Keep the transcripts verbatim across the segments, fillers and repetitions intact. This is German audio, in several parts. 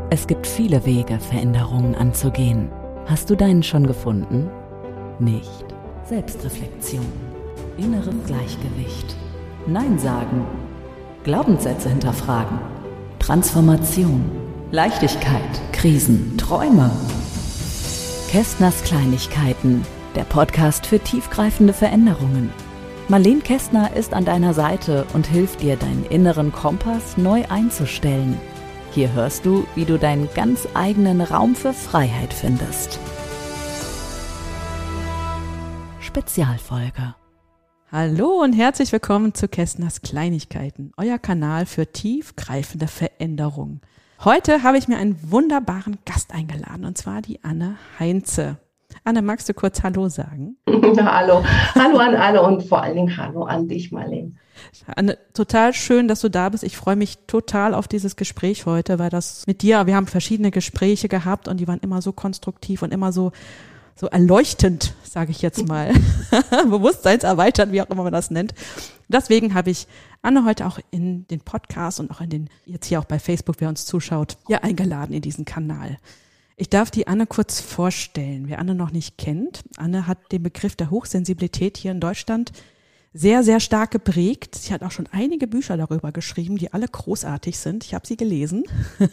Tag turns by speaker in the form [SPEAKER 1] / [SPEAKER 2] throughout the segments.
[SPEAKER 1] Es gibt viele Wege, Veränderungen anzugehen. Hast du deinen schon gefunden? Nicht. Selbstreflexion, inneres Gleichgewicht, Nein sagen, Glaubenssätze hinterfragen, Transformation, Leichtigkeit, Krisen, Träume. Kästners Kleinigkeiten, der Podcast für tiefgreifende Veränderungen. Marlene Kästner ist an deiner Seite und hilft dir, deinen inneren Kompass neu einzustellen. Hier hörst du, wie du deinen ganz eigenen Raum für Freiheit findest. Spezialfolge.
[SPEAKER 2] Hallo und herzlich willkommen zu Kästners Kleinigkeiten, euer Kanal für tiefgreifende Veränderungen. Heute habe ich mir einen wunderbaren Gast eingeladen, und zwar die Anne Heinze. Anne, magst du kurz Hallo sagen?
[SPEAKER 3] Hallo, hallo an alle und vor allen Dingen Hallo an dich, Marlene.
[SPEAKER 2] Anne, total schön, dass du da bist. Ich freue mich total auf dieses Gespräch heute, weil das mit dir, wir haben verschiedene Gespräche gehabt und die waren immer so konstruktiv und immer so so erleuchtend, sage ich jetzt mal, bewusstseinserweiternd, wie auch immer man das nennt. Deswegen habe ich Anne heute auch in den Podcast und auch in den, jetzt hier auch bei Facebook, wer uns zuschaut, hier eingeladen in diesen Kanal. Ich darf die Anne kurz vorstellen, wer Anne noch nicht kennt. Anne hat den Begriff der Hochsensibilität hier in Deutschland sehr, sehr stark geprägt. Sie hat auch schon einige Bücher darüber geschrieben, die alle großartig sind. Ich habe sie gelesen.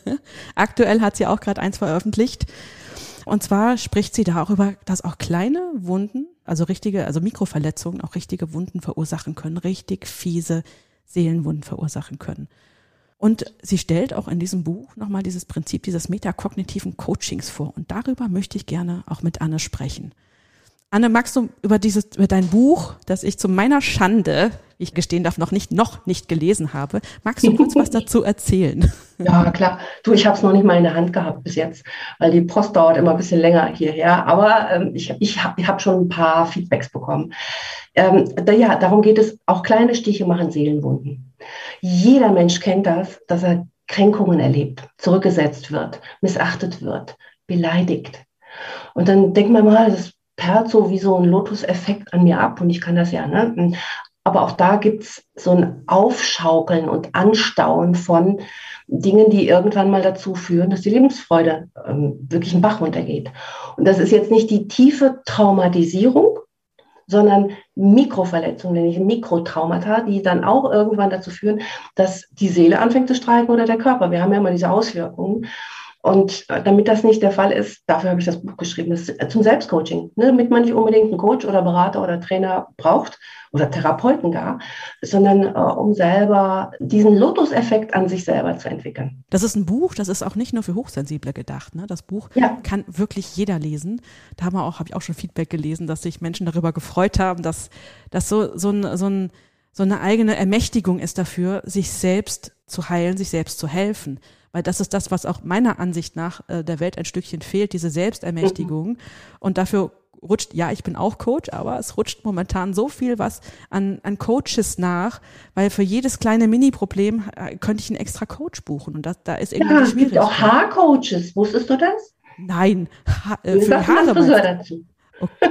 [SPEAKER 2] Aktuell hat sie auch gerade eins veröffentlicht. Und zwar spricht sie darüber, dass auch kleine Wunden, also richtige, also Mikroverletzungen auch richtige Wunden verursachen können, richtig fiese Seelenwunden verursachen können. Und sie stellt auch in diesem Buch nochmal dieses Prinzip dieses metakognitiven Coachings vor. Und darüber möchte ich gerne auch mit Anne sprechen. Anne, magst du über dieses, über dein Buch, das ich zu meiner Schande, wie ich gestehen darf, noch nicht, noch nicht gelesen habe, magst du kurz was dazu erzählen?
[SPEAKER 3] Ja, klar. Du, ich habe es noch nicht mal in der Hand gehabt bis jetzt, weil die Post dauert immer ein bisschen länger hierher. Aber ähm, ich, ich habe ich hab schon ein paar Feedbacks bekommen. Ähm, da, ja, darum geht es, auch kleine Stiche machen Seelenwunden. Jeder Mensch kennt das, dass er Kränkungen erlebt, zurückgesetzt wird, missachtet wird, beleidigt. Und dann denkt man mal, das perlt so wie so ein Lotus-Effekt an mir ab und ich kann das ja, ne? Aber auch da gibt's so ein Aufschaukeln und Anstauen von Dingen, die irgendwann mal dazu führen, dass die Lebensfreude ähm, wirklich einen Bach runtergeht. Und das ist jetzt nicht die tiefe Traumatisierung, sondern Mikroverletzungen, nämlich Mikrotraumata, die dann auch irgendwann dazu führen, dass die Seele anfängt zu streiken oder der Körper. Wir haben ja immer diese Auswirkungen. Und damit das nicht der Fall ist, dafür habe ich das Buch geschrieben, das ist zum Selbstcoaching, ne, damit man nicht unbedingt einen Coach oder Berater oder Trainer braucht oder Therapeuten gar, sondern äh, um selber diesen Lotus-Effekt an sich selber zu entwickeln.
[SPEAKER 2] Das ist ein Buch, das ist auch nicht nur für Hochsensible gedacht. Ne? Das Buch ja. kann wirklich jeder lesen. Da haben wir auch, habe ich auch schon Feedback gelesen, dass sich Menschen darüber gefreut haben, dass das so so ein, so ein so eine eigene Ermächtigung ist dafür, sich selbst zu heilen, sich selbst zu helfen. Weil das ist das, was auch meiner Ansicht nach äh, der Welt ein Stückchen fehlt, diese Selbstermächtigung. Mhm. Und dafür rutscht, ja, ich bin auch Coach, aber es rutscht momentan so viel was an, an Coaches nach, weil für jedes kleine Mini-Problem äh, könnte ich einen extra Coach buchen. Und das, da ist irgendwie
[SPEAKER 3] ja,
[SPEAKER 2] schwierig.
[SPEAKER 3] Es gibt auch Haarcoaches, wusstest du das?
[SPEAKER 2] Nein. Ha- äh,
[SPEAKER 3] für die Haare Friseur dazu.
[SPEAKER 2] Okay.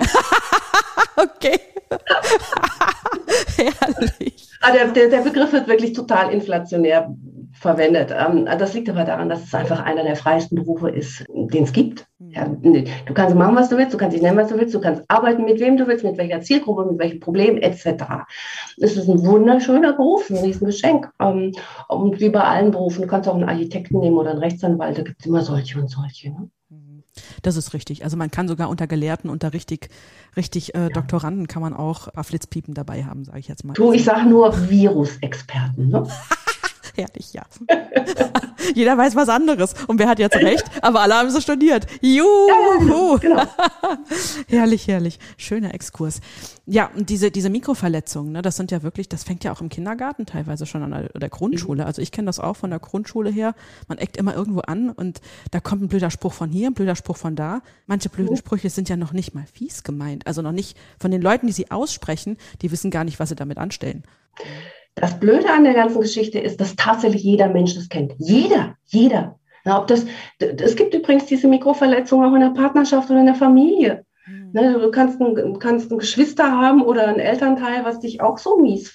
[SPEAKER 2] Okay. Herrlich.
[SPEAKER 3] Ah, der, der, der Begriff wird wirklich total inflationär verwendet. Das liegt aber daran, dass es einfach einer der freiesten Berufe ist, den es gibt. Ja, du kannst machen, was du willst, du kannst dich nennen, was du willst, du kannst arbeiten, mit wem du willst, mit welcher Zielgruppe, mit welchem Problem et cetera. Es ist ein wunderschöner Beruf, ein Riesengeschenk. Und wie bei allen Berufen, du kannst auch einen Architekten nehmen oder einen Rechtsanwalt, da gibt es immer solche und solche. Ne?
[SPEAKER 2] Das ist richtig. Also man kann sogar unter Gelehrten, unter richtig, richtig äh, ja. Doktoranden kann man auch Flitzpiepen dabei haben, sage ich jetzt mal.
[SPEAKER 3] Du, ich sage nur Virusexperten, ne?
[SPEAKER 2] Herrlich, ja. Jeder weiß was anderes. Und wer hat jetzt recht? Aber alle haben so studiert. Juhu! Genau. Herrlich, herrlich. Schöner Exkurs. Ja, und diese, diese Mikroverletzungen, ne, das sind ja wirklich, das fängt ja auch im Kindergarten teilweise schon an der, der Grundschule. Also ich kenne das auch von der Grundschule her. Man eckt immer irgendwo an und da kommt ein blöder Spruch von hier, ein blöder Spruch von da. Manche blöden Sprüche sind ja noch nicht mal fies gemeint. Also noch nicht von den Leuten, die sie aussprechen, die wissen gar nicht, was sie damit anstellen.
[SPEAKER 3] Das Blöde an der ganzen Geschichte ist, dass tatsächlich jeder Mensch das kennt. Jeder, jeder. Na, ob das, es gibt übrigens diese Mikroverletzungen auch in der Partnerschaft oder in der Familie. Mhm. Ne, du kannst ein, kannst ein Geschwister haben oder ein Elternteil, was dich auch so mies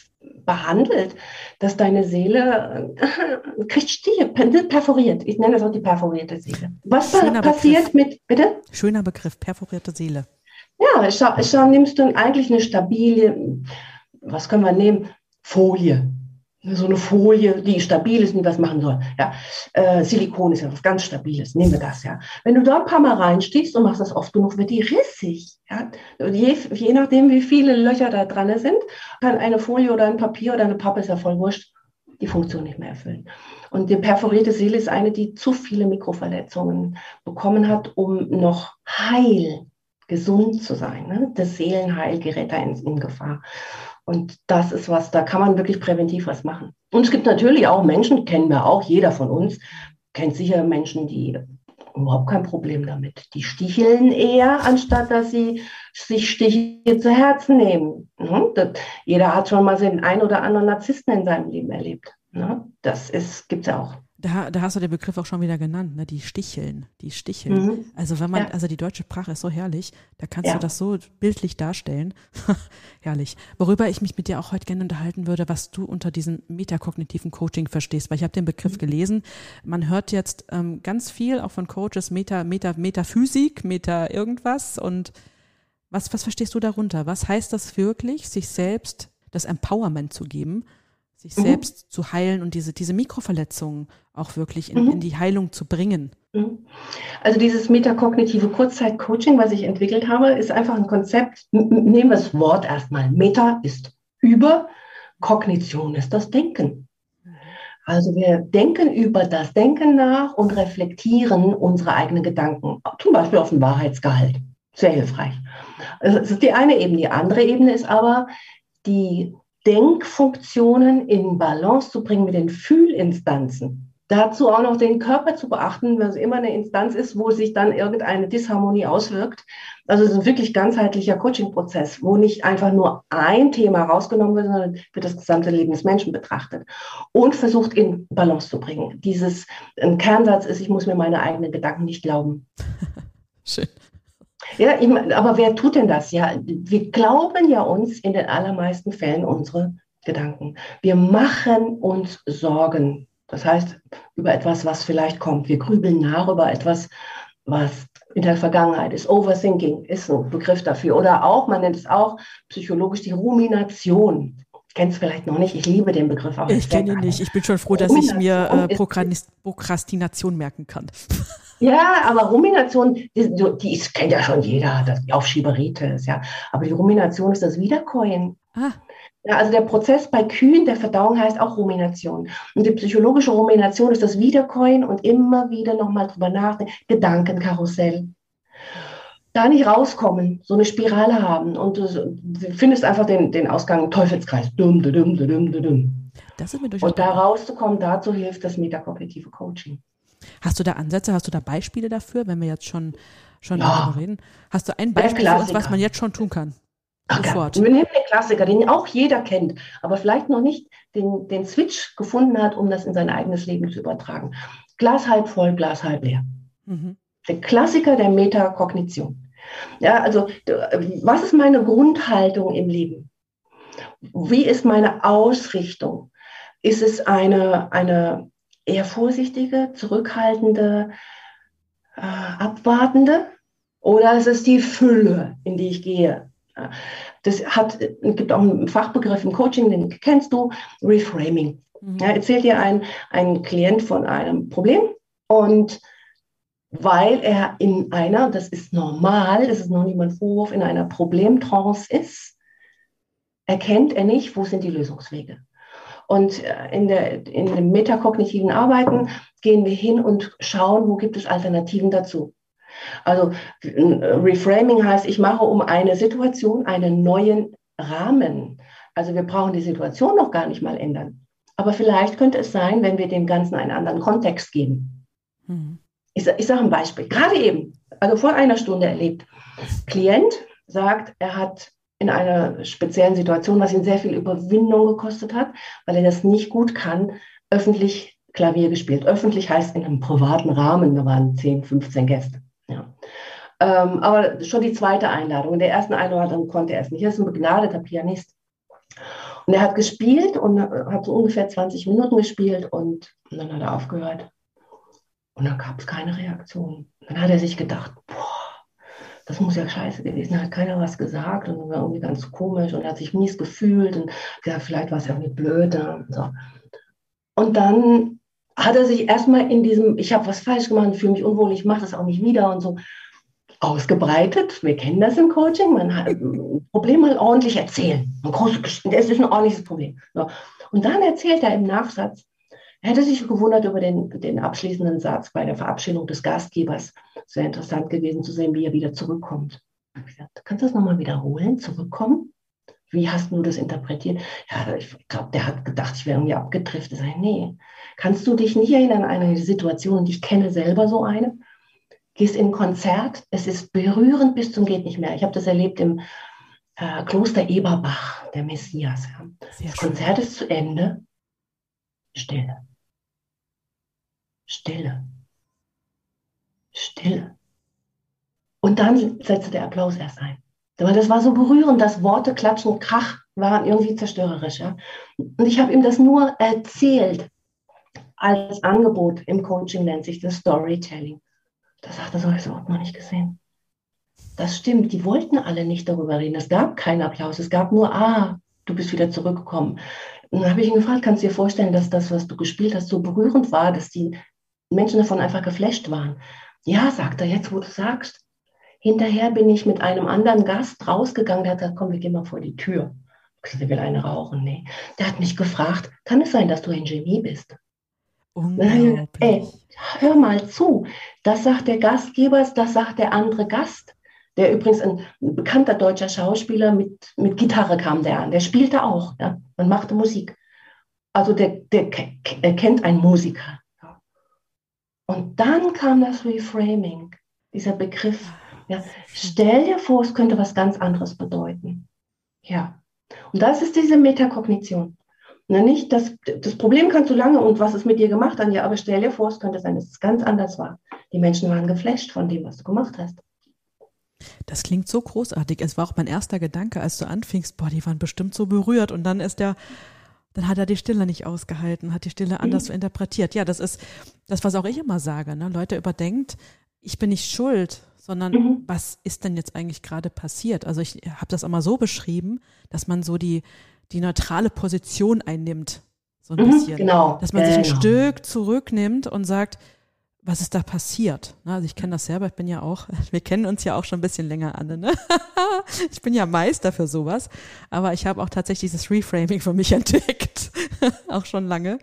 [SPEAKER 3] behandelt, dass deine Seele äh, kriegt Stiche, perforiert. Ich nenne das auch die perforierte Seele. Was
[SPEAKER 2] Schöner
[SPEAKER 3] passiert
[SPEAKER 2] Begriff.
[SPEAKER 3] mit, bitte?
[SPEAKER 2] Schöner Begriff, perforierte Seele.
[SPEAKER 3] Ja, schau, schau, nimmst du eigentlich eine stabile, was können wir nehmen? Folie. So eine Folie, die stabil ist und was machen soll. Ja, äh, Silikon ist ja was ganz Stabiles. Nehmen wir das, ja. Wenn du da ein paar Mal reinstichst und machst das oft genug, wird die rissig. Ja. Je, je nachdem, wie viele Löcher da dran sind, kann eine Folie oder ein Papier oder eine Pappe, ist ja voll wurscht, die Funktion nicht mehr erfüllen. Und die perforierte Seele ist eine, die zu viele Mikroverletzungen bekommen hat, um noch heil, gesund zu sein. Ne? Das Seelenheil gerät da in, in Gefahr. Und das ist was, da kann man wirklich präventiv was machen. Und es gibt natürlich auch Menschen, kennen wir auch, jeder von uns, kennt sicher Menschen, die überhaupt kein Problem damit. Die sticheln eher, anstatt dass sie sich Stiche zu Herzen nehmen. Ne? Das, jeder hat schon mal den einen oder anderen Narzissten in seinem Leben erlebt. Ne? Das gibt es ja auch.
[SPEAKER 2] Da, da hast du den Begriff auch schon wieder genannt, ne? Die Sticheln, die Sticheln.
[SPEAKER 3] Mhm.
[SPEAKER 2] Also wenn man,
[SPEAKER 3] Ja.
[SPEAKER 2] also die deutsche Sprache ist so herrlich, da kannst
[SPEAKER 3] Ja.
[SPEAKER 2] du das so bildlich darstellen. Herrlich. Worüber ich mich mit dir auch heute gerne unterhalten würde, was du unter diesem metakognitiven Coaching verstehst, weil ich habe den Begriff
[SPEAKER 3] Mhm.
[SPEAKER 2] gelesen. Man hört jetzt ähm, ganz viel, auch von Coaches, Meta, Meta, Metaphysik, Meta irgendwas. Und was, was verstehst du darunter? Was heißt das wirklich, sich selbst das Empowerment zu geben, sich
[SPEAKER 3] Mhm.
[SPEAKER 2] selbst zu heilen und diese, diese Mikroverletzungen auch wirklich in,
[SPEAKER 3] Mhm.
[SPEAKER 2] in die Heilung zu bringen?
[SPEAKER 3] Also dieses metakognitive Kurzzeit-Coaching, was ich entwickelt habe, ist einfach ein Konzept. M- m- Nehmen wir das Wort erstmal. Meta ist über, Kognition ist das Denken. Also wir denken über das Denken nach und reflektieren unsere eigenen Gedanken, zum Beispiel auf den Wahrheitsgehalt. Sehr hilfreich. Das ist die eine Ebene. Die andere Ebene ist aber, die Denkfunktionen in Balance zu bringen mit den Fühlinstanzen. Dazu auch noch den Körper zu beachten, weil es immer eine Instanz ist, wo sich dann irgendeine Disharmonie auswirkt. Also es ist ein wirklich ganzheitlicher Coaching-Prozess, wo nicht einfach nur ein Thema rausgenommen wird, sondern wird das gesamte Leben des Menschen betrachtet und versucht in Balance zu bringen. Dieses ein Kernsatz ist, ich muss mir meine eigenen Gedanken nicht glauben.
[SPEAKER 2] Schön.
[SPEAKER 3] Ja, ich mein, aber wer tut denn das? Ja, wir glauben ja uns in den allermeisten Fällen unsere Gedanken. Wir machen uns Sorgen. Das heißt, über etwas, was vielleicht kommt. Wir grübeln nach über etwas, was in der Vergangenheit ist. Overthinking ist ein Begriff dafür. Oder auch, man nennt es auch psychologisch die Rumination. Kennst du vielleicht noch nicht? Ich liebe den Begriff auch.
[SPEAKER 2] Ich kenne ihn nicht. Ich bin schon froh, dass ich mir äh, Prokrastin- Prokrastination merken kann.
[SPEAKER 3] Ja, aber Rumination, die, die ist, kennt ja schon jeder, das die Aufschieberitis, ja. Aber die Rumination ist das Wiederkäuen.
[SPEAKER 2] Ah.
[SPEAKER 3] Ja, also der Prozess bei Kühen, der Verdauung heißt auch Rumination. Und die psychologische Rumination ist das Wiederkäuen und immer wieder nochmal drüber nachdenken, Gedankenkarussell. Da nicht rauskommen, so eine Spirale haben und du findest einfach den, den Ausgang Teufelskreis. Dumm, dumm, dumm, dumm.
[SPEAKER 2] Das ist mir durchaus
[SPEAKER 3] und da rauszukommen, dazu hilft das metakognitive Coaching.
[SPEAKER 2] Hast du da Ansätze, hast du da Beispiele dafür, wenn wir jetzt schon, schon
[SPEAKER 3] Ja.
[SPEAKER 2] darüber reden? Hast du ein Beispiel für uns, was man jetzt schon tun kann?
[SPEAKER 3] Ach,
[SPEAKER 2] Sofort.
[SPEAKER 3] wir nehmen den Klassiker, den auch jeder kennt, aber vielleicht noch nicht den, den Switch gefunden hat, um das in sein eigenes Leben zu übertragen. Glas halb voll, Glas halb leer.
[SPEAKER 2] Mhm.
[SPEAKER 3] Der Klassiker der Metakognition. Ja, also was ist meine Grundhaltung im Leben? Wie ist meine Ausrichtung? Ist es eine, eine eher vorsichtige, zurückhaltende, äh, abwartende? Oder ist es die Fülle, in die ich gehe? Das hat, es gibt auch einen Fachbegriff im Coaching, den kennst du, Reframing.
[SPEAKER 2] Mhm.
[SPEAKER 3] Ja, erzählt dir ein, ein Klient von einem Problem und weil er in einer, das ist normal, das ist noch niemand Vorwurf, in einer Problemtrance ist, erkennt er nicht, wo sind die Lösungswege. Und in, der, in dem metakognitiven Arbeiten gehen wir hin und schauen, wo gibt es Alternativen dazu. Also Reframing heißt, ich mache um eine Situation einen neuen Rahmen. Also wir brauchen die Situation noch gar nicht mal ändern. Aber vielleicht könnte es sein, wenn wir dem Ganzen einen anderen Kontext geben.
[SPEAKER 2] Mhm.
[SPEAKER 3] Ich, ich sage ein Beispiel, gerade eben, also vor einer Stunde erlebt. Klient sagt, er hat in einer speziellen Situation, was ihn sehr viel Überwindung gekostet hat, weil er das nicht gut kann, öffentlich Klavier gespielt. Öffentlich heißt in einem privaten Rahmen, da waren zehn, fünfzehn Gäste. Ja. Ähm, aber schon die zweite Einladung. In der ersten Einladung konnte er es nicht. Er ist ein begnadeter Pianist. Und er hat gespielt und hat so ungefähr zwanzig Minuten gespielt und, und dann hat er aufgehört. Und dann gab es keine Reaktion. Dann hat er sich gedacht, boah, das muss ja scheiße gewesen sein. Hat keiner was gesagt und war irgendwie ganz komisch und er hat sich mies gefühlt und ja, vielleicht war es irgendwie blöd. Und, so. Und dann hat er sich erstmal in diesem, ich habe was falsch gemacht, fühle mich unwohl, ich mache das auch nicht wieder und so, ausgebreitet. Wir kennen das im Coaching. Man hat ein Problem mal ordentlich erzählen. Ein großes, das ist ein ordentliches Problem. So. Und dann erzählt er im Nachsatz, er hätte sich gewundert über den, den abschließenden Satz bei der Verabschiedung des Gastgebers. Es wäre interessant gewesen zu sehen, wie er wieder zurückkommt. Ich habe gesagt, kannst du das nochmal wiederholen? Zurückkommen? Wie hast du das interpretiert? Ja, ich glaube, der hat gedacht, ich wäre irgendwie abgetrifft. Ich sage, nee. Kannst du dich nicht erinnern an eine Situation, und ich kenne selber so eine? Gehst in ein Konzert, es ist berührend bis zum geht nicht mehr. Ich habe das erlebt im äh, Kloster Eberbach, der Messias. Ja. Das Konzert ist zu Ende. Stille. Stille. Stille. Und dann setzte der Applaus erst ein. Aber das war so berührend, dass Worte, Klatschen, Krach waren irgendwie zerstörerisch. Ja. Und ich habe ihm das nur erzählt als Angebot. Im Coaching nennt sich das Storytelling. Da sagt er so, ich habe es noch nicht gesehen. Das stimmt, die wollten alle nicht darüber reden. Es gab keinen Applaus, es gab nur, ah, du bist wieder zurückgekommen. Und dann habe ich ihn gefragt, kannst du dir vorstellen, dass das, was du gespielt hast, so berührend war, dass die Menschen davon einfach geflasht waren? Ja, sagt er, jetzt wo du sagst. Hinterher bin ich mit einem anderen Gast rausgegangen, der hat gesagt, komm, wir gehen mal vor die Tür. Ich gesagt, der will eine rauchen. Nee. Der hat mich gefragt, kann es sein, dass du ein Genie bist?
[SPEAKER 2] Unglaublich.
[SPEAKER 3] Ey, hör mal zu. Das sagt der Gastgeber, das sagt der andere Gast. Der übrigens ein bekannter deutscher Schauspieler mit, mit Gitarre kam der an. Der spielte auch. Ja? Man machte Musik. Also der, der k- kennt einen Musiker. Ja? Und dann kam das Reframing, dieser Begriff. Ja? Stell dir vor, es könnte was ganz anderes bedeuten. Ja. Und das ist diese Metakognition. Na, nicht, das, das Problem kannst du lange und was es mit dir gemacht hat, ja, aber stell dir vor, es könnte sein, dass es ganz anders war. Die Menschen waren geflasht von dem, was du gemacht hast.
[SPEAKER 2] Das klingt so großartig. Es war auch mein erster Gedanke, als du anfingst, boah, die waren bestimmt so berührt und dann ist der, dann hat er die Stille nicht ausgehalten, hat die Stille anders mhm. interpretiert. Ja, das ist das, was auch ich immer sage, ne? Leute, überdenkt, ich bin nicht schuld, sondern mhm. was ist denn jetzt eigentlich gerade passiert? Also ich habe das immer so beschrieben, dass man so die die neutrale Position einnimmt, so ein
[SPEAKER 3] mhm,
[SPEAKER 2] bisschen.
[SPEAKER 3] Genau.
[SPEAKER 2] Dass man sich ein
[SPEAKER 3] genau.
[SPEAKER 2] Stück zurücknimmt und sagt, was ist da passiert? Also ich kenne das selber, ich bin ja auch, wir kennen uns ja auch schon ein bisschen länger, Anne, ne? Ich bin ja Meister für sowas, aber ich habe auch tatsächlich dieses Reframing für mich entdeckt, auch schon lange.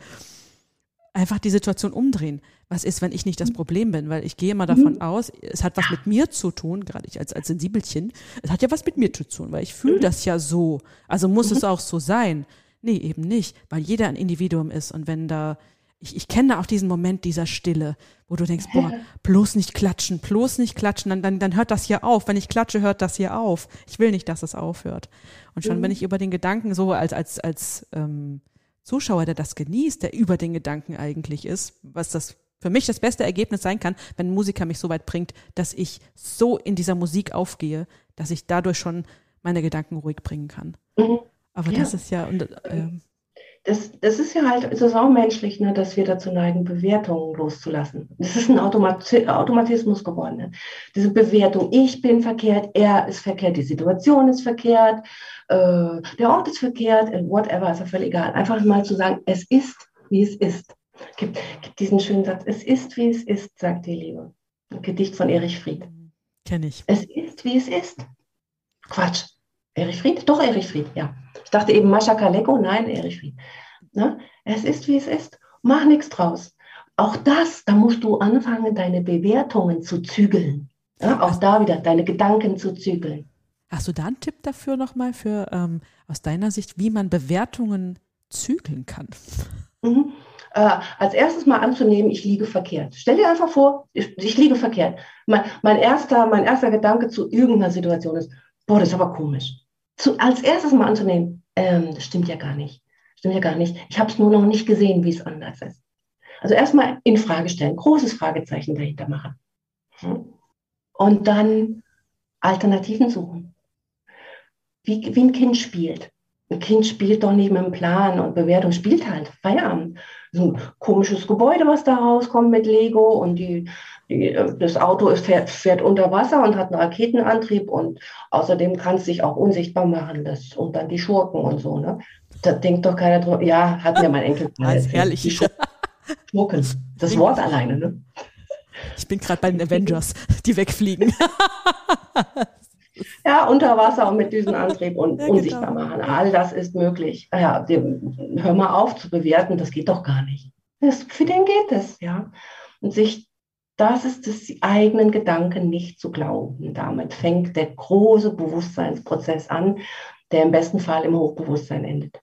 [SPEAKER 2] Einfach die Situation umdrehen. Was ist, wenn ich nicht das Problem bin? Weil ich gehe immer davon aus, es hat was mit mir zu tun, gerade ich als, als Sensibelchen, es hat ja was mit mir zu tun, weil ich fühle das ja so. Also muss es auch so sein. Nee, eben nicht, weil jeder ein Individuum ist und wenn da, ich, ich kenne auch diesen Moment dieser Stille, wo du denkst, boah, bloß nicht klatschen, bloß nicht klatschen, dann, dann, dann hört das hier auf. Wenn ich klatsche, hört das hier auf. Ich will nicht, dass es aufhört. Und schon bin ich über den Gedanken so als, als, als, ähm, Zuschauer, der das genießt, der über den Gedanken eigentlich ist, was das für mich das beste Ergebnis sein kann, wenn ein Musiker mich so weit bringt, dass ich so in dieser Musik aufgehe, dass ich dadurch schon meine Gedanken ruhig bringen kann. Mhm. Aber ja. das ist ja... Und, äh,
[SPEAKER 3] das, das ist ja halt, es ist auch menschlich, ne, dass wir dazu neigen, Bewertungen loszulassen. Das ist ein Automati- Automatismus geworden. Ne? Diese Bewertung, ich bin verkehrt, er ist verkehrt, die Situation ist verkehrt, äh, der Ort ist verkehrt, whatever, ist ja völlig egal. Einfach mal zu sagen, es ist, wie es ist. Es gibt, gibt diesen schönen Satz, es ist, wie es ist, sagt die Liebe. Ein Gedicht von Erich Fried.
[SPEAKER 2] Kenn ich.
[SPEAKER 3] Es ist, wie es ist. Quatsch. Erich Fried? Doch, Erich Fried, ja. Ich dachte eben Mascha Kaleko, nein, Erich Fried. Ne? Es ist, wie es ist. Mach nichts draus. Auch das, da musst du anfangen, deine Bewertungen zu zügeln. Ja? Auch da wieder, deine Gedanken zu zügeln.
[SPEAKER 2] Hast du da einen Tipp dafür nochmal, für ähm, aus deiner Sicht, wie man Bewertungen zügeln kann?
[SPEAKER 3] Mhm. Äh, als erstes mal anzunehmen, ich liege verkehrt. Stell dir einfach vor, ich, ich liege verkehrt. Mein, mein, erster, mein erster Gedanke zu irgendeiner Situation ist, boah, das ist aber komisch. Zu, als erstes mal anzunehmen, ähm, das stimmt ja gar nicht. Stimmt ja gar nicht. Ich habe es nur noch nicht gesehen, wie es anders ist. Also erstmal in Frage stellen, großes Fragezeichen dahinter machen. Und dann Alternativen suchen. Wie, wie ein Kind spielt. Ein Kind spielt doch nicht mit dem Plan und Bewertung, spielt halt Feierabend. So ein komisches Gebäude, was da rauskommt mit Lego und die, die, das Auto ist, fährt, fährt unter Wasser und hat einen Raketenantrieb und außerdem kann es sich auch unsichtbar machen das, und dann die Schurken und so. Ne? Da denkt doch keiner drüber. Ja, hat mir mein Enkel
[SPEAKER 2] mal erzählt. Herrlich.
[SPEAKER 3] Die Schurken, das Wort alleine. Ne?
[SPEAKER 2] Ich bin gerade bei den Avengers, die wegfliegen.
[SPEAKER 3] Ja, unter Wasser und mit Düsenantrieb und
[SPEAKER 2] ja,
[SPEAKER 3] unsichtbar
[SPEAKER 2] genau.
[SPEAKER 3] machen. All das ist möglich. Ja, die, hör mal auf zu bewerten, das geht doch gar nicht. Das, für den geht es, ja. Und sich, das ist das, die eigenen Gedanken nicht zu glauben. Damit fängt der große Bewusstseinsprozess an, der im besten Fall im Hochbewusstsein endet.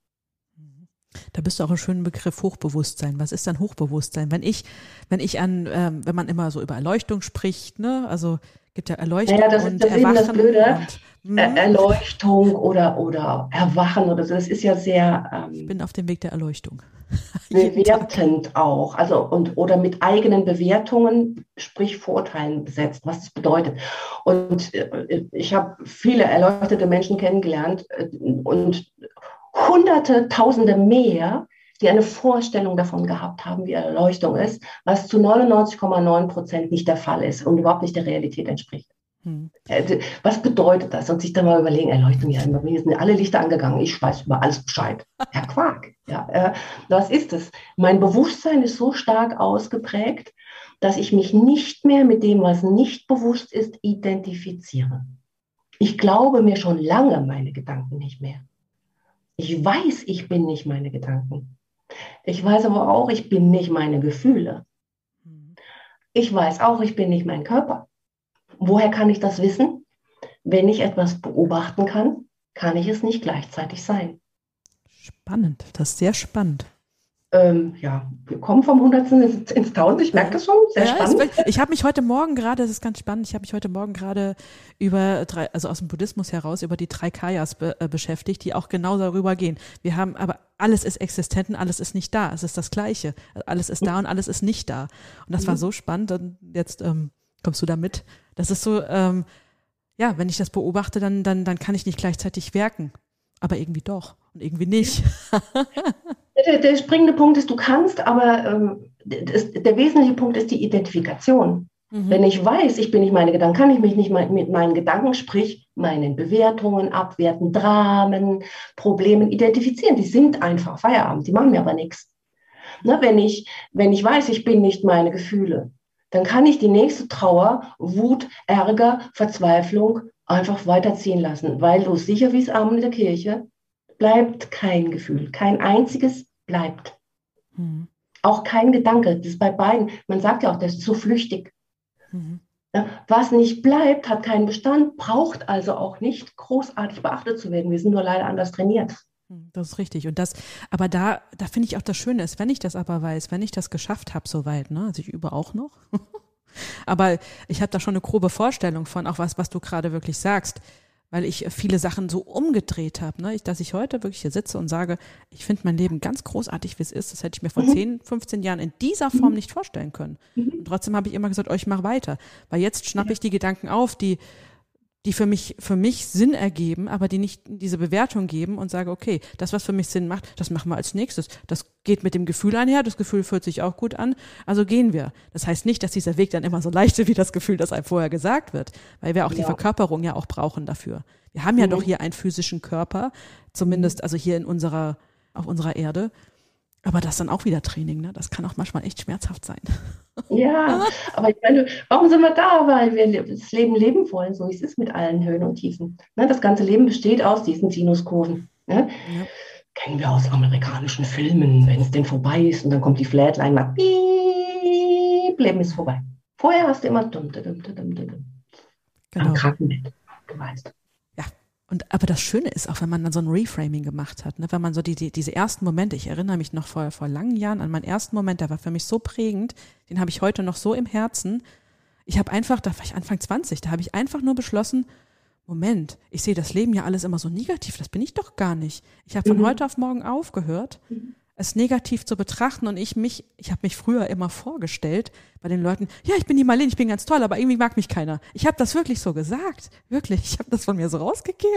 [SPEAKER 2] Da bist du auch einen schönen Begriff Hochbewusstsein. Was ist dann Hochbewusstsein? Wenn ich, wenn ich an, ähm, wenn man immer so über Erleuchtung spricht, ne, also gibt ja Erleuchtung
[SPEAKER 3] naja, das
[SPEAKER 2] und
[SPEAKER 3] ist das
[SPEAKER 2] Erwachen.
[SPEAKER 3] Eben das Blöde.
[SPEAKER 2] Und,
[SPEAKER 3] er Erleuchtung oder, oder Erwachen oder so, das ist ja sehr ähm,
[SPEAKER 2] ich bin auf dem Weg der Erleuchtung.
[SPEAKER 3] bewertend auch, also und oder mit eigenen Bewertungen, sprich Vorurteilen besetzt, was das bedeutet. Und äh, ich habe viele erleuchtete Menschen kennengelernt äh, und Hunderte, Tausende mehr, die eine Vorstellung davon gehabt haben, wie Erleuchtung ist, was zu neunundneunzig Komma neun Prozent nicht der Fall ist und überhaupt nicht der Realität entspricht. Hm. Was bedeutet das? Und sich dann mal überlegen, Erleuchtung, ja, bei mir sind alle Lichter angegangen, ich weiß über alles Bescheid. Herr Quark, ja, äh, was ist es? Mein Bewusstsein ist so stark ausgeprägt, dass ich mich nicht mehr mit dem, was nicht bewusst ist, identifiziere. Ich glaube mir schon lange meine Gedanken nicht mehr. Ich weiß, ich bin nicht meine Gedanken. Ich weiß aber auch, ich bin nicht meine Gefühle. Ich weiß auch, ich bin nicht mein Körper. Woher kann ich das wissen? Wenn ich etwas beobachten kann, kann ich es nicht gleichzeitig sein.
[SPEAKER 2] Spannend, das ist sehr spannend.
[SPEAKER 3] Ähm, ja, wir kommen vom Hundertsten ins, ins Tausend, ich merke das schon, sehr ja, spannend.
[SPEAKER 2] Es, ich habe mich heute Morgen gerade, das ist ganz spannend, ich habe mich heute Morgen gerade über, drei, also aus dem Buddhismus heraus, über die drei Kayas be, äh, beschäftigt, die auch genau darüber gehen. Wir haben, aber alles ist existent und alles ist nicht da, es ist das Gleiche. Alles ist da und alles ist nicht da. Und das war so spannend, und jetzt ähm, kommst du da mit. Das ist so, ähm, ja, wenn ich das beobachte, dann, dann, dann kann ich nicht gleichzeitig werken. Aber irgendwie doch und irgendwie nicht.
[SPEAKER 3] Der, der springende Punkt ist, du kannst, aber ähm, das, der wesentliche Punkt ist die Identifikation. Mhm. Wenn ich weiß, ich bin nicht meine Gedanken, kann ich mich nicht mal mit meinen Gedanken, sprich meinen Bewertungen, Abwerten, Dramen, Problemen identifizieren. Die sind einfach Feierabend, die machen mir aber nichts. Ne, wenn ich, wenn ich weiß, ich bin nicht meine Gefühle, dann kann ich die nächste Trauer, Wut, Ärger, Verzweiflung einfach weiterziehen lassen, weil du sicher wie das Amen in der Kirche bleibt kein Gefühl, kein einziges bleibt. Mhm. Auch kein Gedanke, das ist bei beiden. Man sagt ja auch, das ist zu flüchtig. Mhm. Ja, was nicht bleibt, hat keinen Bestand, braucht also auch nicht großartig beachtet zu werden. Wir sind nur leider anders trainiert.
[SPEAKER 2] Das ist richtig. Und das, aber da, da finde ich auch das Schöne ist, wenn ich das aber weiß, wenn ich das geschafft habe soweit, ne, also ich übe auch noch, aber ich habe da schon eine grobe Vorstellung von, auch was, was du gerade wirklich sagst, weil ich viele Sachen so umgedreht habe, ne, ich, dass ich heute wirklich hier sitze und sage, ich finde mein Leben ganz großartig, wie es ist. Das hätte ich mir vor mhm. zehn, fünfzehn Jahren in dieser Form nicht vorstellen können. Mhm. Und trotzdem habe ich immer gesagt, oh, ich mache weiter. Weil jetzt schnappe ich die Gedanken auf, die die für mich, für mich Sinn ergeben, aber die nicht diese Bewertung geben und sage, okay, das, was für mich Sinn macht, das machen wir als nächstes. Das geht mit dem Gefühl einher, das Gefühl fühlt sich auch gut an, also gehen wir. Das heißt nicht, dass dieser Weg dann immer so leicht ist, wie das Gefühl, das einem vorher gesagt wird, weil wir auch ja. die Verkörperung ja auch brauchen dafür. Wir haben ja mhm. doch hier einen physischen Körper, zumindest also hier in unserer, auf unserer Erde, aber das ist dann auch wieder Training, ne? Das kann auch manchmal echt schmerzhaft sein.
[SPEAKER 3] Ja, aber ich meine, warum sind wir da? Weil wir das Leben leben wollen, so wie es ist mit allen Höhen und Tiefen. Ne? Das ganze Leben besteht aus diesen Sinuskurven. Ne? Ja. Kennen wir aus amerikanischen Filmen, wenn es denn vorbei ist und dann kommt die Flatline, macht piep, Leben ist vorbei. Vorher hast du immer dumm, dumm, dumm, dumm, dumm. Genau. Am Krankenbett, du weißt.
[SPEAKER 2] Und aber das Schöne ist auch, wenn man dann so ein Reframing gemacht hat, ne, wenn man so die, die diese ersten Momente, ich erinnere mich noch vor vor langen Jahren an meinen ersten Moment, der war für mich so prägend, den habe ich heute noch so im Herzen. Ich habe einfach, da war ich Anfang zwanzig, da habe ich einfach nur beschlossen, Moment, ich sehe das Leben ja alles immer so negativ, das bin ich doch gar nicht. Ich habe von mhm. heute auf morgen aufgehört, mhm. es negativ zu betrachten und ich mich, ich habe mich früher immer vorgestellt bei den Leuten, ja, ich bin die Marlene, ich bin ganz toll, aber irgendwie mag mich keiner. Ich habe das wirklich so gesagt, wirklich, ich habe das von mir so rausgegeben.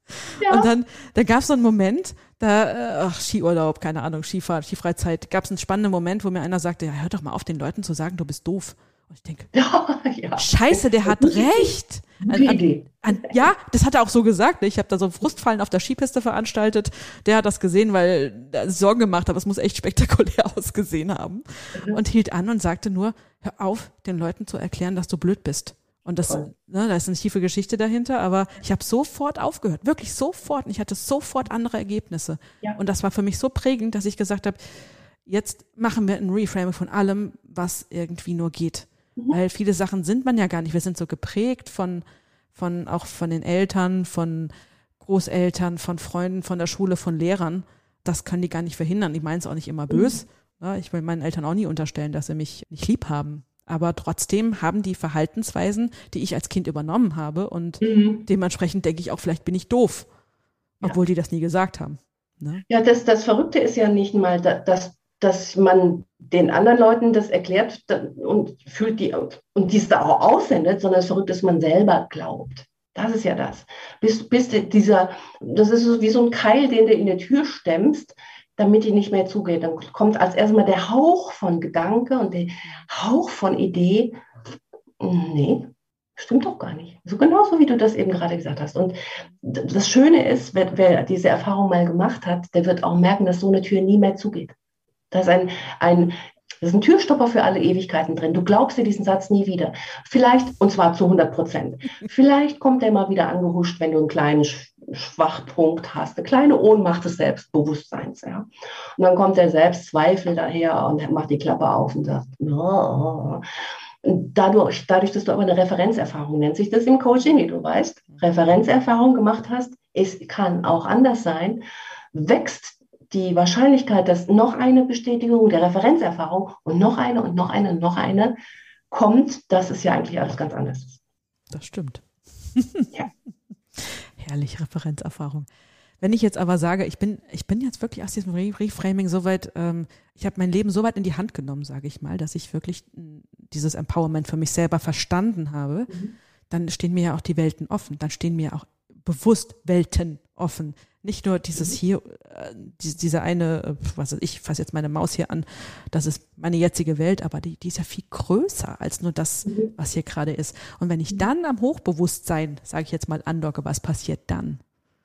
[SPEAKER 2] Ja. Und dann, da gab es so einen Moment, da, ach, Skiurlaub, keine Ahnung, Skifahrt, Skifreizeit, gab es einen spannenden Moment, wo mir einer sagte, ja, hör doch mal auf, den Leuten zu sagen, du bist doof. Und ich denke, ja, ja. Scheiße, der hat recht. An, an, an, ja, das hat er auch so gesagt. Ich habe da so ein Frustfallen auf der Skipiste veranstaltet. Der hat das gesehen, weil er Sorgen gemacht hat, aber es muss echt spektakulär ausgesehen haben. Mhm. Und hielt an und sagte nur, hör auf, den Leuten zu erklären, dass du blöd bist. Und das, ne, da ist eine tiefe Geschichte dahinter, aber ich habe sofort aufgehört, wirklich sofort. Und ich hatte sofort andere Ergebnisse. Ja. Und das war für mich so prägend, dass ich gesagt habe, jetzt machen wir ein Reframing von allem, was irgendwie nur geht. Mhm. Weil viele Sachen sind man ja gar nicht. Wir sind so geprägt von, von auch von den Eltern, von Großeltern, von Freunden, von der Schule, von Lehrern. Das können die gar nicht verhindern. Ich meine es auch nicht immer böse. Mhm. Ich will meinen Eltern auch nie unterstellen, dass sie mich nicht lieb haben. Aber trotzdem haben die Verhaltensweisen, die ich als Kind übernommen habe und mhm. dementsprechend denke ich auch, vielleicht bin ich doof, obwohl ja. die das nie gesagt haben. Ne?
[SPEAKER 3] Ja, das, das Verrückte ist ja nicht mal, dass, dass man den anderen Leuten das erklärt und fühlt die und dies da auch aussendet, sondern das Verrückte ist, dass man selber glaubt. Das ist ja das. Bis, bis dieser, das ist so wie so ein Keil, den du in die Tür stemmst, damit die nicht mehr zugeht. Dann kommt als erstmal der Hauch von Gedanke und der Hauch von Idee. Nee, stimmt doch gar nicht. So genauso, wie du das eben gerade gesagt hast. Und das Schöne ist, wer, wer diese Erfahrung mal gemacht hat, der wird auch merken, dass so eine Tür nie mehr zugeht. Da ist ein, ein, das ist ein Türstopper für alle Ewigkeiten drin. Du glaubst dir diesen Satz nie wieder. Vielleicht, und zwar zu hundert Prozent. Vielleicht kommt der mal wieder angehuscht, wenn du einen kleinen Schwachpunkt hast, eine kleine Ohnmacht des Selbstbewusstseins. Ja. Und dann kommt der Selbstzweifel daher und macht die Klappe auf und sagt, oh. Und dadurch, dadurch, dass du aber eine Referenzerfahrung, nennt sich das im Coaching, wie du weißt, Referenzerfahrung gemacht hast, es kann auch anders sein, wächst die Wahrscheinlichkeit, dass noch eine Bestätigung der Referenzerfahrung und noch eine und noch eine und noch eine kommt, dass es ja eigentlich alles ganz anders ist.
[SPEAKER 2] Das stimmt. Ja. Herrlich, Referenzerfahrung. Wenn ich jetzt aber sage, ich bin, ich bin jetzt wirklich aus diesem Reframing so weit, ähm, ich habe mein Leben so weit in die Hand genommen, sage ich mal, dass ich wirklich dieses Empowerment für mich selber verstanden habe, mhm. dann stehen mir ja auch die Welten offen. Dann stehen mir auch bewusst Welten offen. Nicht nur dieses hier, äh, die, diese eine, was weiß ich, ich fasse jetzt meine Maus hier an, das ist meine jetzige Welt, aber die, die ist ja viel größer als nur das, mhm. was hier gerade ist. Und wenn ich dann am Hochbewusstsein, sage ich jetzt mal, andocke, was passiert dann?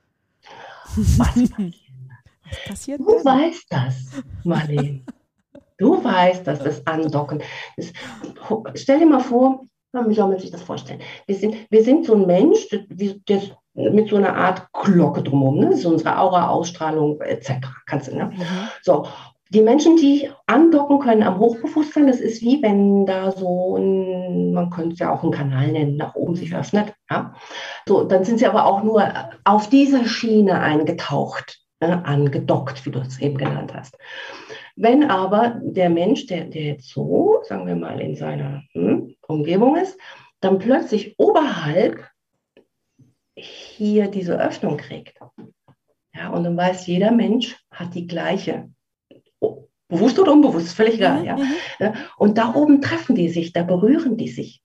[SPEAKER 3] Was passiert, was passiert du dann? Weißt das, Marlene. Du weißt, dass das Andocken ist. Stell dir mal vor, wie soll man sich das vorstellen? Wir sind, wir sind so ein Mensch, das, das, mit so einer Art Glocke drumherum, ne? Das ist unsere Aura, Ausstrahlung et cetera. Kannst du, ne? Mhm. So, die Menschen, die andocken können am Hochbewusstsein, das ist wie wenn da so ein, man könnte es ja auch einen Kanal nennen, nach oben sich öffnet. Ja? So, dann sind sie aber auch nur auf dieser Schiene eingetaucht, ne? Angedockt, wie du es eben genannt hast. Wenn aber der Mensch, der, der jetzt so, sagen wir mal, in seiner hm, Umgebung ist, dann plötzlich oberhalb hier diese Öffnung kriegt. Ja, und dann weiß, jeder Mensch hat die gleiche, bewusst oder unbewusst, ist völlig egal. Ja. Und da oben treffen die sich, da berühren die sich.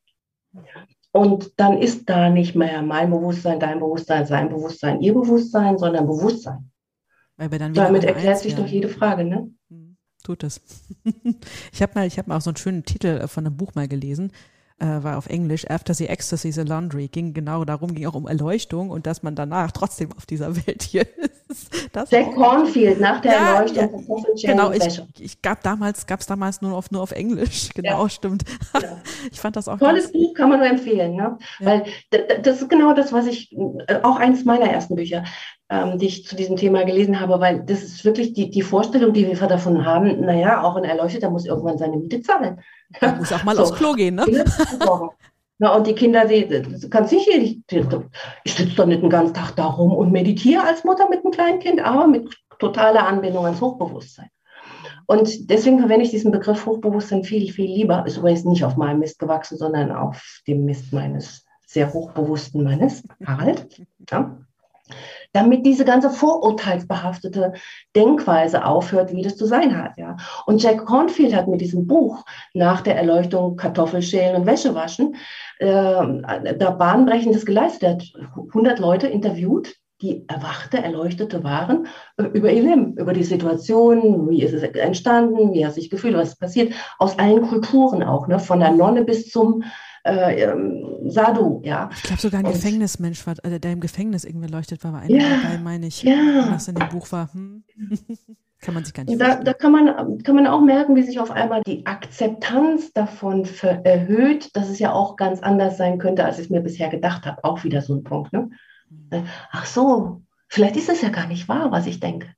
[SPEAKER 3] Und dann ist da nicht mehr mein Bewusstsein, dein Bewusstsein, sein Bewusstsein, ihr Bewusstsein, sondern Bewusstsein.
[SPEAKER 2] Weil wir dann wieder
[SPEAKER 3] Damit erklärt sich doch jede Frage, ne?
[SPEAKER 2] Tut es. Ich habe mal, ich habe mal auch so einen schönen Titel von einem Buch mal gelesen, äh, war auf Englisch, After the Ecstasy, the Laundry, ging genau darum, ging auch um Erleuchtung und dass man danach trotzdem auf dieser Welt hier ist. Das
[SPEAKER 3] Jack Cornfield, nach der
[SPEAKER 2] ja,
[SPEAKER 3] Erleuchtung.
[SPEAKER 2] Ja, genau, ich, ich gab damals, gab es damals nur auf, nur auf Englisch, genau, ja. Stimmt. Ja. Ich fand das auch
[SPEAKER 3] tolles Buch, kann man nur empfehlen, ne? Ja. Weil das ist genau das, was ich, auch eins meiner ersten Bücher, ähm, die ich zu diesem Thema gelesen habe, weil das ist wirklich die, die Vorstellung, die wir davon haben, naja, auch ein Erleuchteter muss irgendwann seine Miete zahlen.
[SPEAKER 2] Er muss auch mal so aufs Klo gehen, ne?
[SPEAKER 3] Na, und die Kinder, die, die kannst nicht hier, ich, ich sitze doch nicht den ganzen Tag da rum und meditiere als Mutter mit einem kleinen Kind, aber mit totaler Anbindung ans Hochbewusstsein. Und deswegen verwende ich diesen Begriff Hochbewusstsein viel, viel lieber. Ist übrigens nicht auf meinem Mist gewachsen, sondern auf dem Mist meines sehr hochbewussten Mannes, Harald. Ja. Damit diese ganze vorurteilsbehaftete Denkweise aufhört, wie das zu sein hat. Ja. Und Jack Cornfield hat mit diesem Buch nach der Erleuchtung Kartoffelschälen und Wäsche waschen äh, da Bahnbrechendes geleistet. Er hat hundert Leute interviewt, die erwachte, erleuchtete waren äh, über ihr Leben, über die Situation, wie ist es entstanden, wie hat sich gefühlt, was ist passiert, aus allen Kulturen auch, ne? Von der Nonne bis zum äh, ähm, Sadhu, ja.
[SPEAKER 2] Ich glaube sogar ein
[SPEAKER 3] Und,
[SPEAKER 2] Gefängnismensch war, äh, der im Gefängnis irgendwie leuchtet war, war einer
[SPEAKER 3] ja,
[SPEAKER 2] dabei, meine ich,
[SPEAKER 3] ja.
[SPEAKER 2] was in dem Buch war. Hm. Kann man sich gar nicht
[SPEAKER 3] Da,
[SPEAKER 2] vorstellen.
[SPEAKER 3] da kann man, kann man auch merken, wie sich auf einmal die Akzeptanz davon ver- erhöht, dass es ja auch ganz anders sein könnte, als ich es mir bisher gedacht habe. Auch wieder so ein Punkt, ne? Ach so, vielleicht ist es ja gar nicht wahr, was ich denke.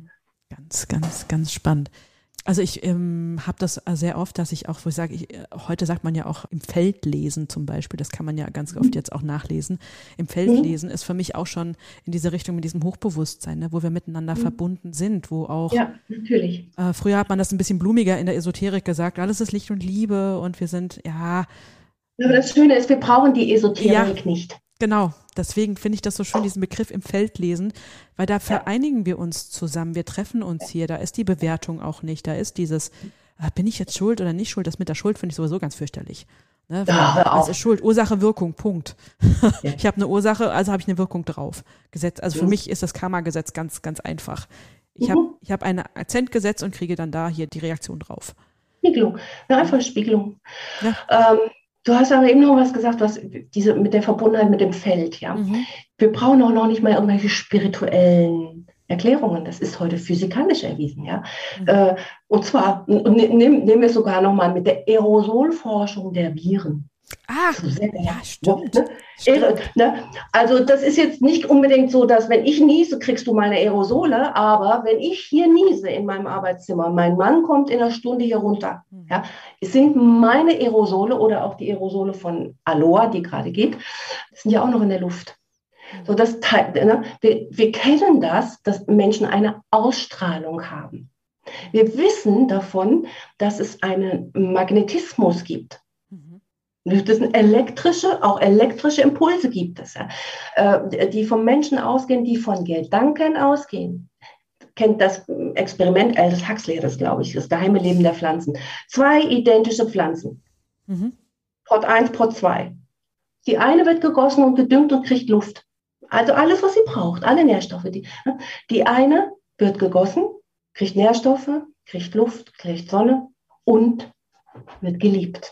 [SPEAKER 2] Ganz, ganz, ganz spannend. Also ich ähm, habe das sehr oft, dass ich auch, wo ich sage, ich, heute sagt man ja auch im Feld lesen zum Beispiel, das kann man ja ganz oft jetzt auch nachlesen. Im Feld
[SPEAKER 3] Mhm.
[SPEAKER 2] lesen ist für mich auch schon in diese Richtung mit diesem Hochbewusstsein, ne, wo wir miteinander
[SPEAKER 3] Mhm.
[SPEAKER 2] verbunden sind, wo auch,
[SPEAKER 3] Ja, natürlich.
[SPEAKER 2] äh, früher hat man das ein bisschen blumiger in der Esoterik gesagt, alles ist Licht und Liebe und wir sind, ja,
[SPEAKER 3] Aber das Schöne ist, wir brauchen die Esoterik
[SPEAKER 2] Ja.
[SPEAKER 3] nicht.
[SPEAKER 2] genau, deswegen finde ich das so schön, diesen Begriff im Feld lesen, weil da vereinigen wir uns zusammen, wir treffen uns hier, da ist die Bewertung auch nicht, da ist dieses, äh, bin ich jetzt schuld oder nicht schuld, das mit der Schuld finde ich sowieso ganz fürchterlich. Ne?
[SPEAKER 3] Ja, hör
[SPEAKER 2] Was
[SPEAKER 3] auf.
[SPEAKER 2] ist Schuld? Ursache, Wirkung, Punkt.
[SPEAKER 3] Ja.
[SPEAKER 2] Ich habe eine Ursache, also habe ich eine Wirkung drauf. Gesetz, also für
[SPEAKER 3] Mhm.
[SPEAKER 2] mich ist das Karma-Gesetz ganz, ganz einfach. Ich
[SPEAKER 3] Mhm.
[SPEAKER 2] habe ich hab ein Akzentgesetz und kriege dann da hier die Reaktion drauf.
[SPEAKER 3] Spiegelung, eine einfache Spiegelung.
[SPEAKER 2] Ja.
[SPEAKER 3] Ähm, du hast aber eben noch was gesagt, was diese mit der Verbundenheit mit dem Feld, ja.
[SPEAKER 2] Mhm.
[SPEAKER 3] Wir brauchen auch noch nicht mal irgendwelche spirituellen Erklärungen. Das ist heute physikalisch erwiesen, ja.
[SPEAKER 2] Mhm.
[SPEAKER 3] Äh, und zwar und ne- nehmen nehmen wir es sogar noch mal mit der Aerosolforschung der Viren.
[SPEAKER 2] Ah,
[SPEAKER 3] So sehr-
[SPEAKER 2] ja, stimmt.
[SPEAKER 3] Ne? Aero- ne? Also das ist jetzt nicht unbedingt so, dass wenn ich niese, kriegst du meine Aerosole, aber wenn ich hier niese in meinem Arbeitszimmer, mein Mann kommt in einer Stunde hier runter, ja, es sind meine Aerosole oder auch die Aerosole von Aloha, die gerade geht, sind ja auch noch in der Luft. So, das, Teil- ne? wir, wir kennen das, dass Menschen eine Ausstrahlung haben. Wir wissen davon, dass es einen Magnetismus gibt.
[SPEAKER 2] Mhm.
[SPEAKER 3] Das sind elektrische, auch elektrische Impulse gibt es, ja, äh, die vom Menschen ausgehen, die von Gedanken ausgehen. Kennt das Experiment Aldous Huxley, das glaube ich, das geheime Leben der Pflanzen. Zwei identische Pflanzen,
[SPEAKER 2] Mhm.
[SPEAKER 3] Pot eins, Pot zwei. Die eine wird gegossen und gedüngt und kriegt Luft. Also alles, was sie braucht, alle Nährstoffe. Die, die eine wird gegossen, kriegt Nährstoffe, kriegt Luft, kriegt Sonne und wird geliebt.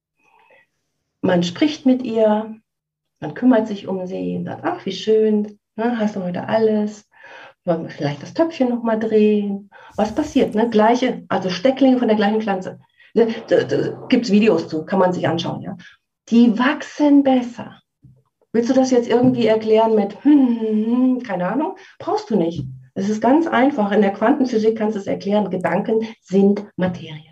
[SPEAKER 3] Man spricht mit ihr, man kümmert sich um sie, sagt, ach, wie schön, ne, hast du heute alles, wollen wir vielleicht das Töpfchen nochmal drehen. Was passiert? Ne? Gleiche, also Stecklinge von der gleichen Pflanze. Da, da, da gibt es Videos zu, kann man sich anschauen. Ja? Die wachsen besser. Willst du das jetzt irgendwie erklären mit, hm, hm, hm, keine Ahnung? Brauchst du nicht. Es ist ganz einfach. In der Quantenphysik kannst du es erklären. Gedanken sind Materie.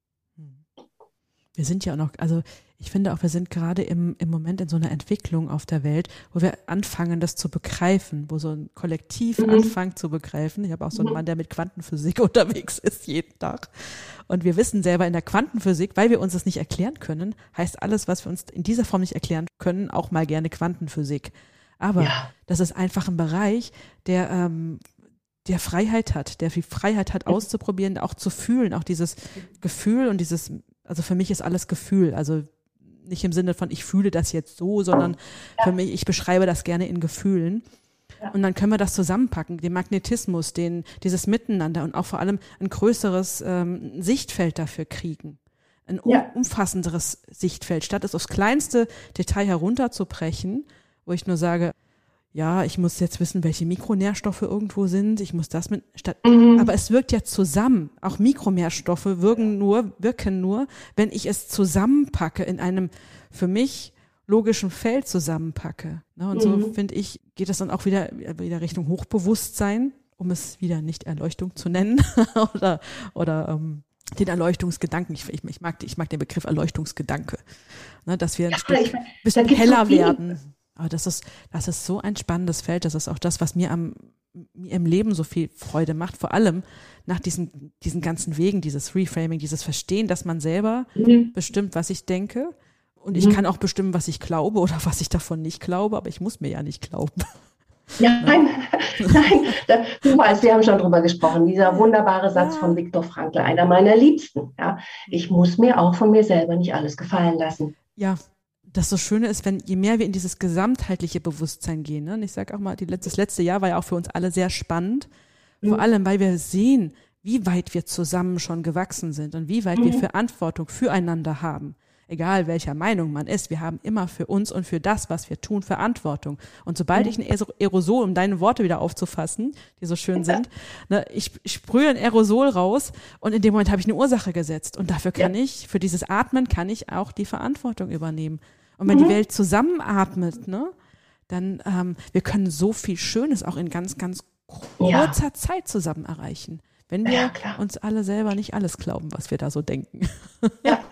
[SPEAKER 2] Wir sind ja auch noch, also ich finde auch, wir sind gerade im, im Moment in so einer Entwicklung auf der Welt, wo wir anfangen, das zu begreifen, wo so ein Kollektiv
[SPEAKER 3] Mhm.
[SPEAKER 2] anfängt zu begreifen. Ich habe auch so einen
[SPEAKER 3] Mhm.
[SPEAKER 2] Mann, der mit Quantenphysik unterwegs ist, jeden Tag. Und wir wissen selber in der Quantenphysik, weil wir uns das nicht erklären können, heißt alles, was wir uns in dieser Form nicht erklären können, auch mal gerne Quantenphysik. Aber
[SPEAKER 3] Ja.
[SPEAKER 2] das ist einfach ein Bereich, der, ähm, der Freiheit hat, der die Freiheit hat, auszuprobieren, auch zu fühlen, auch dieses Gefühl und dieses, also für mich ist alles Gefühl, also nicht im Sinne von, ich fühle das jetzt so, sondern für mich, ich beschreibe das gerne in Gefühlen.
[SPEAKER 3] Ja.
[SPEAKER 2] Und dann können wir das zusammenpacken, den Magnetismus, den, dieses Miteinander und auch vor allem ein größeres ähm, Sichtfeld dafür kriegen. Ein um,
[SPEAKER 3] Ja.
[SPEAKER 2] umfassenderes Sichtfeld, statt es aufs kleinste Detail herunterzubrechen, wo ich nur sage, ja, ich muss jetzt wissen, welche Mikronährstoffe irgendwo sind, ich muss das mit, statt,
[SPEAKER 3] Mhm.
[SPEAKER 2] aber es wirkt ja zusammen. Auch Mikronährstoffe wirken nur, wirken nur, wenn ich es zusammenpacke, in einem für mich logischen Feld zusammenpacke. Ne? Und so,
[SPEAKER 3] Mhm.
[SPEAKER 2] finde ich, geht es dann auch wieder, wieder Richtung Hochbewusstsein, um es wieder nicht Erleuchtung zu nennen oder, oder ähm, den Erleuchtungsgedanken. Ich, ich, ich, mag, ich mag den Begriff Erleuchtungsgedanke. Ne? Dass wir ein
[SPEAKER 3] Ja,
[SPEAKER 2] Stück,
[SPEAKER 3] ich mein,
[SPEAKER 2] bisschen
[SPEAKER 3] da gibt's
[SPEAKER 2] heller
[SPEAKER 3] so viel.
[SPEAKER 2] werden. Aber das ist, das ist so ein spannendes Feld. Das ist auch das, was mir am, mir im Leben so viel Freude macht. Vor allem nach diesen, diesen ganzen Wegen, dieses Reframing, dieses Verstehen, dass man selber
[SPEAKER 3] Mhm.
[SPEAKER 2] bestimmt, was ich denke. Und ich
[SPEAKER 3] Mhm.
[SPEAKER 2] kann auch bestimmen, was ich glaube oder was ich davon nicht glaube. Aber ich muss mir ja nicht glauben.
[SPEAKER 3] Ja, nein, nein, da, du weißt, wir haben schon drüber gesprochen, dieser wunderbare Satz
[SPEAKER 2] Ja.
[SPEAKER 3] von Viktor Frankl, einer meiner Liebsten. Ja. Ich muss mir auch von mir selber nicht alles gefallen lassen.
[SPEAKER 2] Ja, Das so Schöne ist, wenn je mehr wir in dieses gesamtheitliche Bewusstsein gehen, ne? Und ich sage auch mal, die, das letzte Jahr war ja auch für uns alle sehr spannend, mhm. vor allem, weil wir sehen, wie weit wir zusammen schon gewachsen sind und wie weit mhm. wir Verantwortung füreinander haben. Egal welcher Meinung man ist, wir haben immer für uns und für das, was wir tun, Verantwortung. Und sobald mhm. ich ein Aerosol, um deine Worte wieder aufzufassen, die so schön sind, ne, ich, ich sprühe ein Aerosol raus und in dem Moment habe ich eine Ursache gesetzt. Und dafür kann ja. ich, für dieses Atmen kann ich auch die Verantwortung übernehmen. Und wenn mhm. die Welt zusammenatmet, ne, dann, ähm, wir können so viel Schönes auch in ganz, ganz kurzer ja. Zeit zusammen erreichen. Wenn wir ja, uns alle selber nicht alles glauben, was wir da so denken.
[SPEAKER 3] Ja.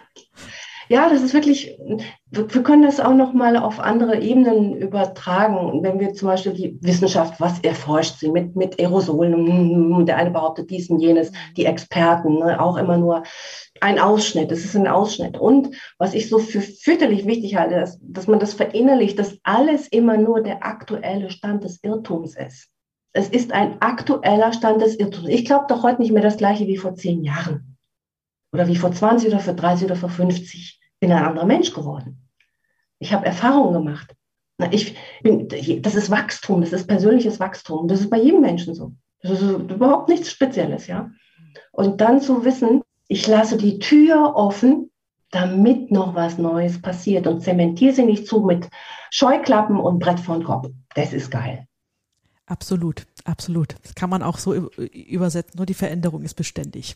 [SPEAKER 3] Ja, das ist wirklich, wir können das auch nochmal auf andere Ebenen übertragen. Wenn wir zum Beispiel die Wissenschaft, was erforscht sie mit, mit Aerosolen, der eine behauptet dies und jenes, die Experten, ne, auch immer nur ein Ausschnitt, das ist ein Ausschnitt. Und was ich so für fürchterlich wichtig halte, ist, dass man das verinnerlicht, dass alles immer nur der aktuelle Stand des Irrtums ist. Es ist ein aktueller Stand des Irrtums. Ich glaube doch heute nicht mehr das Gleiche wie vor zehn Jahren. Oder wie vor zwanzig oder vor dreißig oder vor fünfzig. Ich bin ein anderer Mensch geworden. Ich habe Erfahrungen gemacht. Ich bin, das ist Wachstum, das ist persönliches Wachstum. Das ist bei jedem Menschen so. Das ist überhaupt nichts Spezielles, ja. Und dann zu wissen, ich lasse die Tür offen, damit noch was Neues passiert und zementiere sie nicht zu mit Scheuklappen und Brett vor den Kopf. Das ist geil.
[SPEAKER 2] Absolut, absolut. Das kann man auch so übersetzen. Nur die Veränderung ist beständig.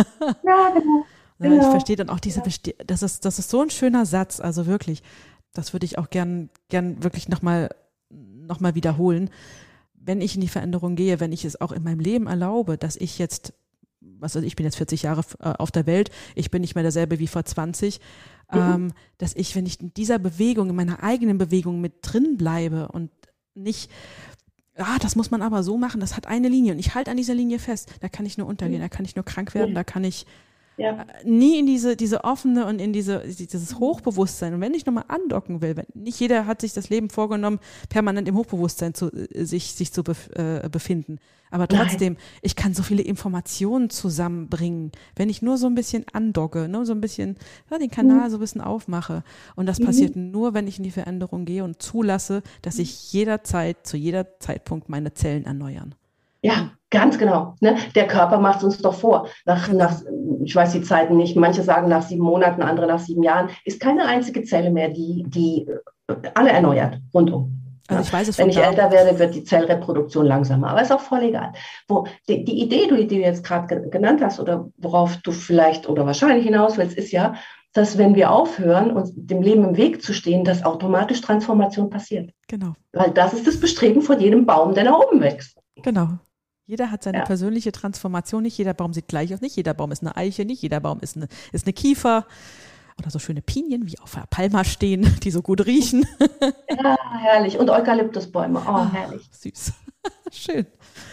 [SPEAKER 3] Ja, genau.
[SPEAKER 2] Ja, ich verstehe dann auch diese, Besti- das ist, das ist so ein schöner Satz, also wirklich, das würde ich auch gern, gern wirklich nochmal, noch mal wiederholen. Wenn ich in die Veränderung gehe, wenn ich es auch in meinem Leben erlaube, dass ich jetzt, was also ich bin jetzt vierzig Jahre auf der Welt, ich bin nicht mehr derselbe wie vor zwanzig, mhm. ähm, dass ich, wenn ich in dieser Bewegung, in meiner eigenen Bewegung mit drin bleibe und nicht, ah, das muss man aber so machen, das hat eine Linie und ich halte an dieser Linie fest, da kann ich nur untergehen, da kann ich nur krank werden, da kann ich Ja. nie in diese, diese offene und in diese, dieses Hochbewusstsein. Und wenn ich nochmal andocken will, wenn, nicht jeder hat sich das Leben vorgenommen, permanent im Hochbewusstsein zu, sich, sich zu bef, äh, befinden. Aber trotzdem, Nein. ich kann so viele Informationen zusammenbringen, wenn ich nur so ein bisschen andocke, ne, so ein bisschen, ja, den Kanal mhm. so ein bisschen aufmache. Und das mhm. passiert nur, wenn ich in die Veränderung gehe und zulasse, dass sich jederzeit, zu jeder Zeitpunkt meine Zellen erneuern.
[SPEAKER 3] Ja, ganz genau. Ne? Der Körper macht es uns doch vor. Nach, nach, ich weiß die Zeiten nicht, manche sagen nach sieben Monaten, andere nach sieben Jahren, ist keine einzige Zelle mehr, die, die alle erneuert, rundum.
[SPEAKER 2] Also ich weiß es
[SPEAKER 3] Wenn ich älter werde, wird die Zellreproduktion langsamer, aber ist auch voll egal. Wo, die, die Idee, die du jetzt gerade genannt hast oder worauf du vielleicht oder wahrscheinlich hinaus willst, ist ja, dass wenn wir aufhören, uns dem Leben im Weg zu stehen, dass automatisch Transformation passiert.
[SPEAKER 2] Genau.
[SPEAKER 3] Weil das ist das Bestreben von jedem Baum, der nach oben wächst.
[SPEAKER 2] Genau. Jeder hat seine
[SPEAKER 3] ja.
[SPEAKER 2] persönliche Transformation. Nicht jeder Baum sieht gleich aus. Nicht jeder Baum ist eine Eiche. Nicht jeder Baum ist eine, ist eine Kiefer. Oder so schöne Pinien, wie auf der Palma stehen, die so gut riechen.
[SPEAKER 3] Ja, herrlich. Und Eukalyptusbäume. Oh, oh herrlich.
[SPEAKER 2] Süß. Schön.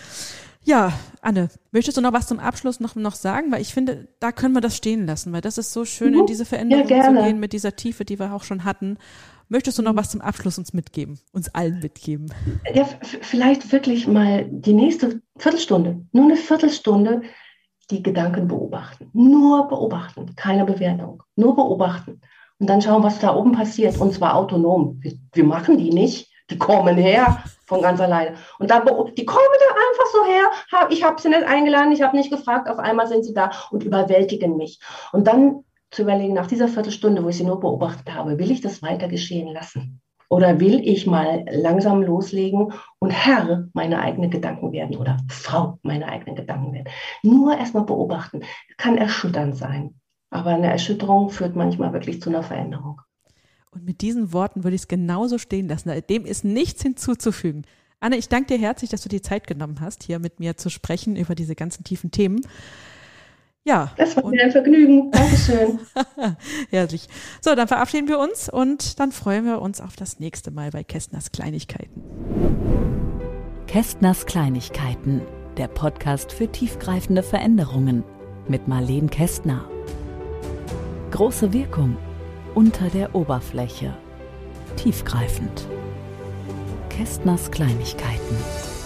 [SPEAKER 2] Ja, Anne, möchtest du noch was zum Abschluss noch, noch sagen? Weil ich finde, da können wir das stehen lassen, weil das ist so schön, mhm. in diese Veränderung
[SPEAKER 3] ja,
[SPEAKER 2] zu gehen mit dieser Tiefe, die wir auch schon hatten. Möchtest du noch was zum Abschluss uns mitgeben, uns allen mitgeben?
[SPEAKER 3] Ja, f- vielleicht wirklich mal die nächste Viertelstunde, nur eine Viertelstunde, die Gedanken beobachten. Nur beobachten, keine Bewertung, nur beobachten. Und dann schauen, was da oben passiert, und zwar autonom. Wir, wir machen die nicht, die kommen her von ganz alleine. Und dann, die kommen da einfach so her, ich habe sie nicht eingeladen, ich habe nicht gefragt, auf einmal sind sie da und überwältigen mich. Und dann zu überlegen, nach dieser Viertelstunde, wo ich sie nur beobachtet habe, will ich das weiter geschehen lassen? Oder will ich mal langsam loslegen und Herr meiner eigenen Gedanken werden oder Frau meiner eigenen Gedanken werden? Nur erstmal beobachten. Kann erschütternd sein. Aber eine Erschütterung führt manchmal wirklich zu einer Veränderung.
[SPEAKER 2] Und mit diesen Worten würde ich es genauso stehen lassen. Dem ist nichts hinzuzufügen. Anne, ich danke dir herzlich, dass du die Zeit genommen hast, hier mit mir zu sprechen über diese ganzen tiefen Themen. Ja.
[SPEAKER 3] Das war mir ein Vergnügen. Dankeschön.
[SPEAKER 2] Herrlich. So, dann verabschieden wir uns und dann freuen wir uns auf das nächste Mal bei Kästners Kleinigkeiten.
[SPEAKER 1] Kästners Kleinigkeiten, der Podcast für tiefgreifende Veränderungen mit Marleen Kästner. Große Wirkung unter der Oberfläche. Tiefgreifend. Kästners Kleinigkeiten.